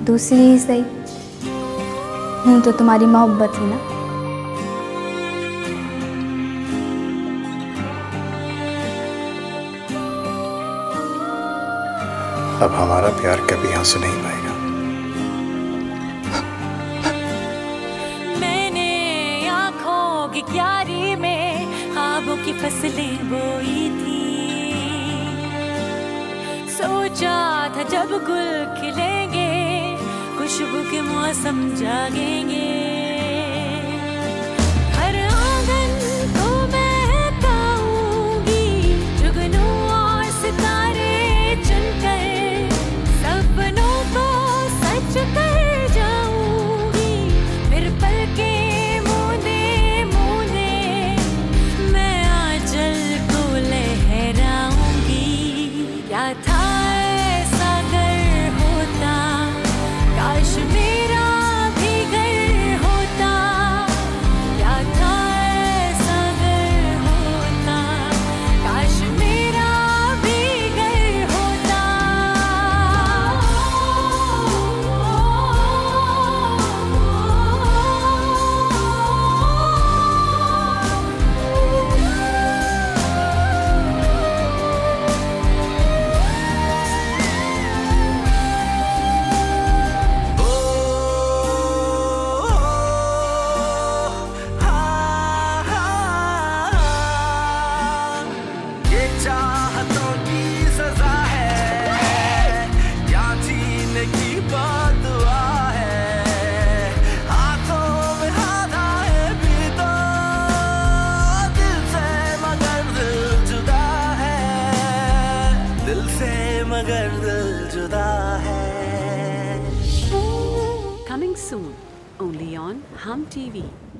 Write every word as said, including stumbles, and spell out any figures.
दूसरी ही सही, हूँ तो तुम्हारी मोहब्बत ही ना। अब हमारा प्यार कभी यहाँ से नहीं पाएगा। मैंने आँखों की क्यारी में ख्वाबों की फसलें बोई थी, सोचा था जब गुल खिलेंगे खुशबू के मौसम जागेंगे। मगर दिल जुदा है। Coming soon, only on Hum T V.